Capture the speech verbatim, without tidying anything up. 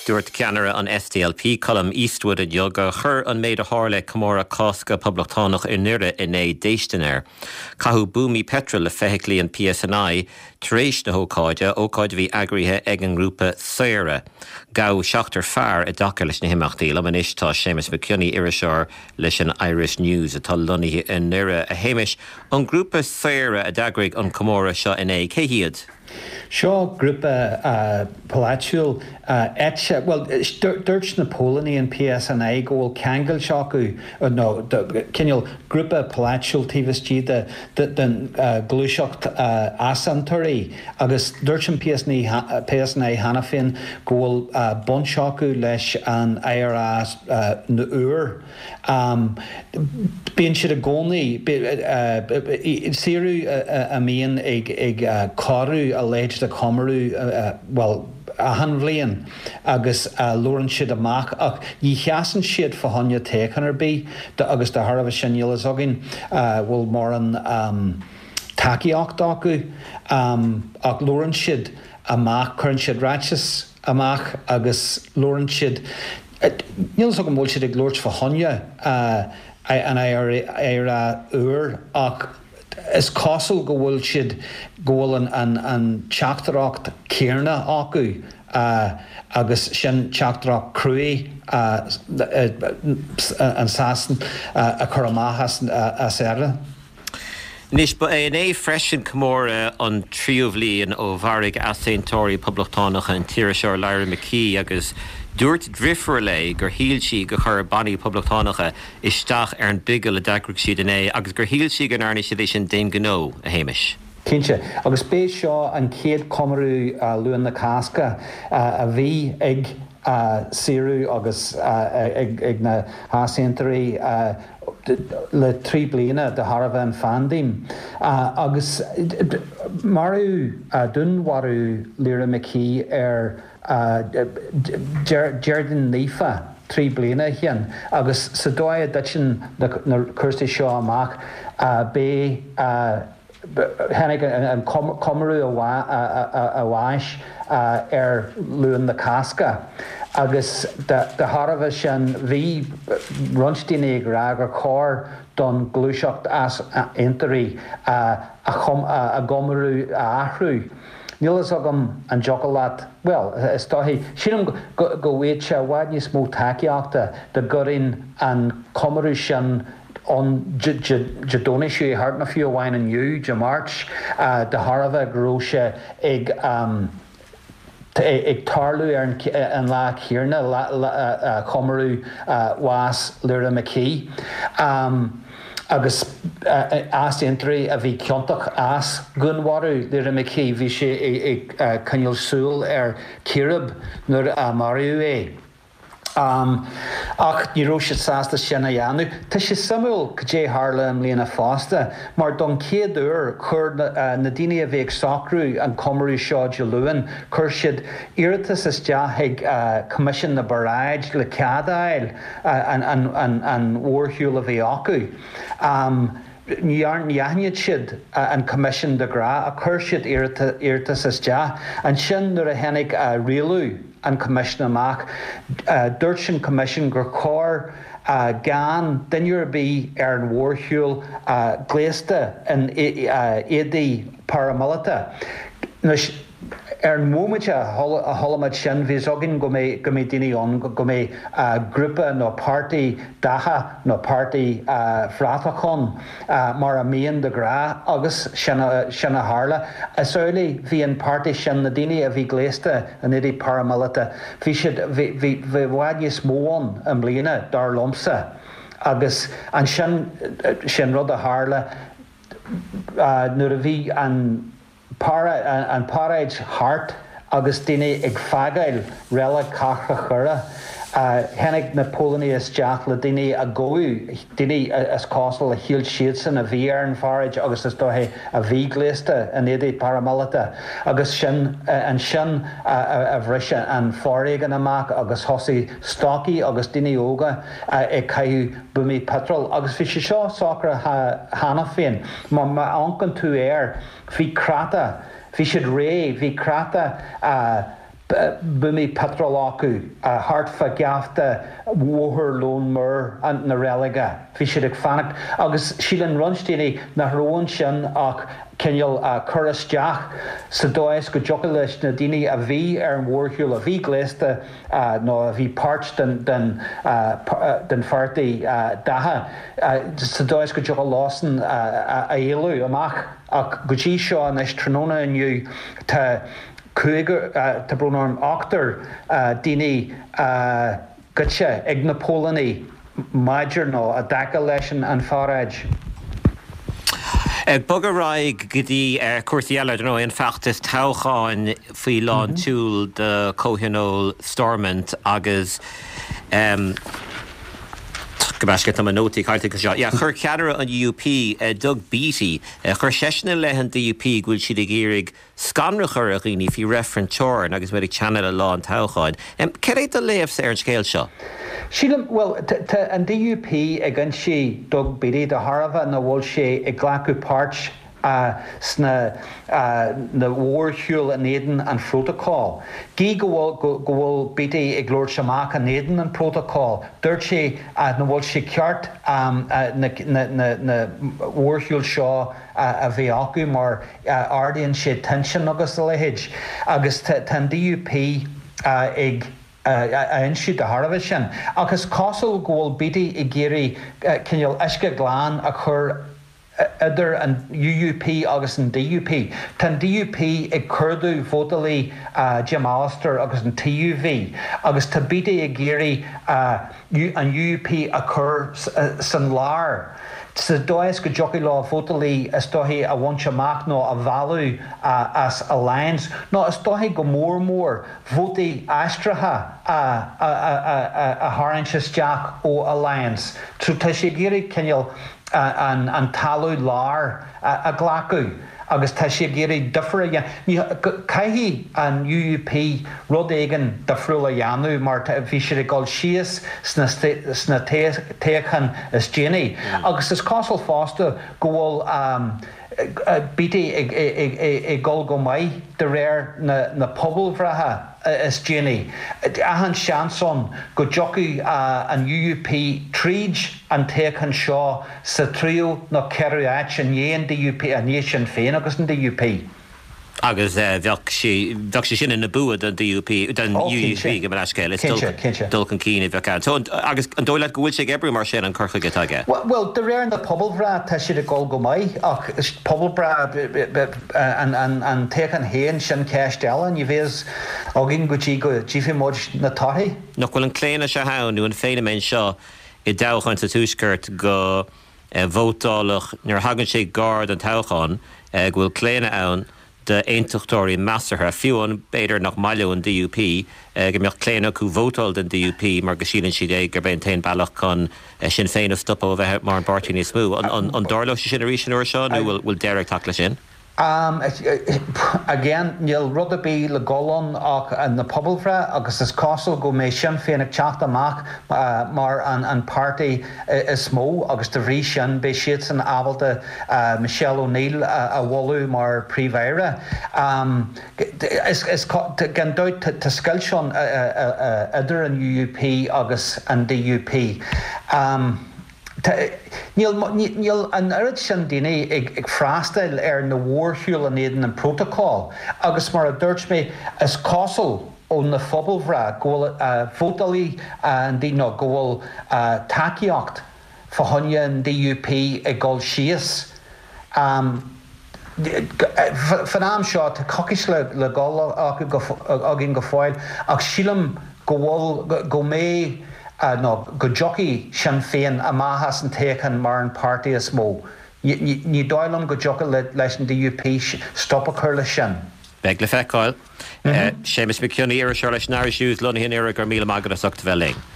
Dúirt ceanara an S D L P column Eastwood a Yoga chur an méid a hála Camóra Cosca Poblachtánacha in Nura in é déistenéir. Cahu búmi petrol le fehiclí an P S N I, taréis na hócáide, ócáid bhí agrithe ag an grúpa Saoire. Gau seachtar fear a dacar leis na himachtaí, le man istá Seamus McCunny iriseoir leis an Irish News atá lonnaithe in Nura a héimiis an grúpa Saoire a dagrig an Camóra seo in é céhiad. Seo grúpa uh, Palatial uh, etche, well, dúirt na Pólanaí an P S N I ggóil ceangail seo acu, uh, no, cinneal grúpa Palatial tíbhas de den uh, glúiseacht uh, asantarí, agus dúirt an P S N I, P S N I hana féin ggóil uh, bon seo acu leis an I R A uh, na uair. Um, Bíonn siad a gcónaí, siarú a míon ag ag carú a leid de Comarú, uh, well, a han bhliain agus uh, lórann siad amach ach ní cheasan siad fahanne técan ar bí agus de Harbh sinneal is agin uh, bhfuil mar an um, takeíocht acu um, ach lórann siad amach churann siad ráiteas amach agus lórann siad níl so go móil siad ag lóirt fahanne uh, an ar a uair ach is cosal go bhfuil siad ggóil an, an, an teachtarácht céarna acu uh, agus sin teachtarácht cruí uh, an sasan uh, a chur amachas uh, a séra. Nis ba é é freisin Camóra an tríomhlíon ó bharrig asaintóirí Poblachtánacha an tíiriseoir Larry McKee agus dúirt drifar le gur híl si go chur bannaí Poblachtánacha isteach ar an bigil le dagric siad in é agus gur híl si gan airne siad sin déim gnó a héimiis. Cínte, agus bé seo an céad Comarú uh, luan na Casca uh, a bhí ag uh, Siarú agus uh, ag, ag na asaintóirí uh, le trí bliana de Harbh an Fandim. Uh, agus marú uh, dunwarú Lyra McKee ar uh, Jerdan Nifa trí bliana hian agus sa dóid dat sin na cursaí seo amach uh, bé uh, Hennig an Comarú a bháis ar luan na Casca agus de Harbh sin bhí runtíine ag rá gur chóir don glúiseacht as intarí a Comarú a athrú. Níl is agam an jocolát, well, is táhí sin go bhfuid se bhaid níos mó takeíochta de gurín an Comarú sin on jadónisú hart na fiú bhain an nniu de March uh, de Harbh gróise ag um, ag tarlú ar an lá chéarna Comarú was Lyra McKee um, agus uh, asaintóirí a bhí ceantach as gunwarú Lyra McKee bhí sé ag cinneal súil ar Cirib nuair a mariú é. Um, ach ní ró siad sásta sinna dheanú. Tá sé samúil go dé hála am líana fásta, mar don céad uair chur na, uh, na daoine a bheith sacrú an Comarú seo de luan, chur siad iiritas is deathig uh, commission na baráid le ceadáil uh, an, an, an, an uorthúil a bheith acu. Um, Níarn níaithniad siad uh, an commission de gra a chur siad iiritas is death, an sin nuair a hennig uh, rialú an commission amach uh, dúirt sin commission gur chóir uh, gan duine bí ar an mhórthúil uh, gléasta an uh, éadaí paramilita. Ar an mómite a tholamid sin bhí agin go mé go mé daoine an go mé grúpa nó pártaí datha nó pártaí phráthachán mar a míon de gra agus sinna hála. Asála bhí an pártaí sin na daoine a bhí gléasta an éadaí paramilita. Bhí siad bhí bhhaid níos móin an bliana dar lomsa agus an sin sin rud a hála nuair a bhí an Para an paraid hart agus duine ag fagail réile cacha chura uh, hennig na Pólanaí is deach le duine a ggóú duine is costal a híal siad san a bhí ar an faraid agus is dóthe a bhí gléasta an éadaí paramilita agus sin uh, an sin uh, a bhriise an fáréigen amach agus thosaí stocky agus duine óga uh, ag caiú bumí petrol agus bhí sé seo sacra hána féin má má ancan tú air hí crata, hí siad ré, hí crata uh, Bumi Petrolaku, uh, Hartfa Gafta, Woher Lone Mur, and Nareliga, Fishirik Fanak, August Shilan Runstini, Nahruan Shin, Ak, Kenyal Kuras Jack, Sadois, Gujokalish, Nadini, a V, Ern Warhul, a V Glesta, no, a V Parched, than Farty Daha, Sadois, Gujokal Lawson, Ailu, Amach, Ak Gujisha, and Estranona, and you to Kuiger, to Brunorm Octor, Dini, Gutcha, Ignapolani, Major, no, a Dakaleshan, and Farage. Bugger raig gyddi cwrthiela dyn nhw yn ffactus tawchain fwy lan tŵl dy cohinol stormant agos um, Gybasget am y noti cael tig ysio. Ia, chur cadra yn U P Doug Beattie, chur sesna lehan dy U P gwyl sydd i gyrig sganrachar ag ini fi referent tor agos wedi channel y lan tawchain. Cereid y leifs er yn sgael sio? Sheila, well, and D U P against she Doug Beattie the Harava na wol she a glaku parch uh sna uh the war hul and Eden and protocol. Gi go go Beattie a glor shamak and Eden and protocol. Dirt she uh na wol she kyart um uh na na na war hul shaw a viaku mar uh ardian she tension agus lehage agus tan D U P uh ig ein siad a Harvishan agus Castle Goal Beattie Igiri Kenyal Ishka Glan a chur other and U U P agus and D U P tan D U P ag curdu votally Jim Alistair agus and T U V agus ta Beattie Igiri and U U P a chur san lar Sa does go jockey law votally as dohi a wancha mak no a value uh, as alliance no as dohi go more more voti astraha a a a a haranchus jack o alliance to tashigiri kenyal an an talu lar a glaku agus tashigiri differ ya kaihi an U U P rodegan differula yanu marta fisher called shias sna sna tekan as Jenny agus is Castle Foster go um Beattie a gol go mai the rare na na pobl vraha as Jenny ahan chanson go jockey an U U P Trige and tekan shaw sa trio na Kerriach and yen D U P a nation fein agus in D U P agus bheach sé sin in na bua den D U P den U U P go mar scéil is dulcan cíine bheach an. So agus an dóile go bhfuil sé ebrú mar sin an corcha go tage. Well, de réir na poblbra tá siad a gol go mai ach poblbra an tean héan sin ceistel an i bhés agin go tí go tífi mód na taí. Nach bhfuil an cléine se hán nó an féineméin seo i dachan sa túscairt go bhótálach nuair hagann sé gard an tauchan go bhfuil cléine ann de eintuchtóí massartha fiúan beidir nach maiú an D U P go meocht cléine acu vótáil den D U P mar go sílann siad é gur ben tain bailach chun sin féin a stop ó bheith mar an bartíí níos smú. An dála sin a rísin uair seo nó bhfuil Derek tacla sin? Um, again, you'll rather be le golon and the poblfra, agus is castle go me shin féinnig teach amach uh, mar an, an party is smó, agus de rí sin be siad san abalta uh, Michelle O'Neill uh, a wallu mar príomhhéire. Um, is is gan doid te skill sin idir an U U P agus an D U P. Um, Níl an arid sin daoine ag freastail ar na mhórthúil an éideann an protocol agus mar a dúirt mé is Castle ó na phobalbhra go bhfuil vótalí an daoine go bhfuil takeíocht fáthonne an D U P ag gáil síos. Fanam seo tá cocis le le gáil agin go fáil ach sílam go bhfuil go mé Uh, no, go jockey sin féin a mahas an tekan mar an party is smó. Ní dáilm go jockey leis an D U P stop a chur le sin. Beg le feicáil. Séamus mi ciúna ar a seir leis náir siús lona hin ar gur míle magad a socht bheling.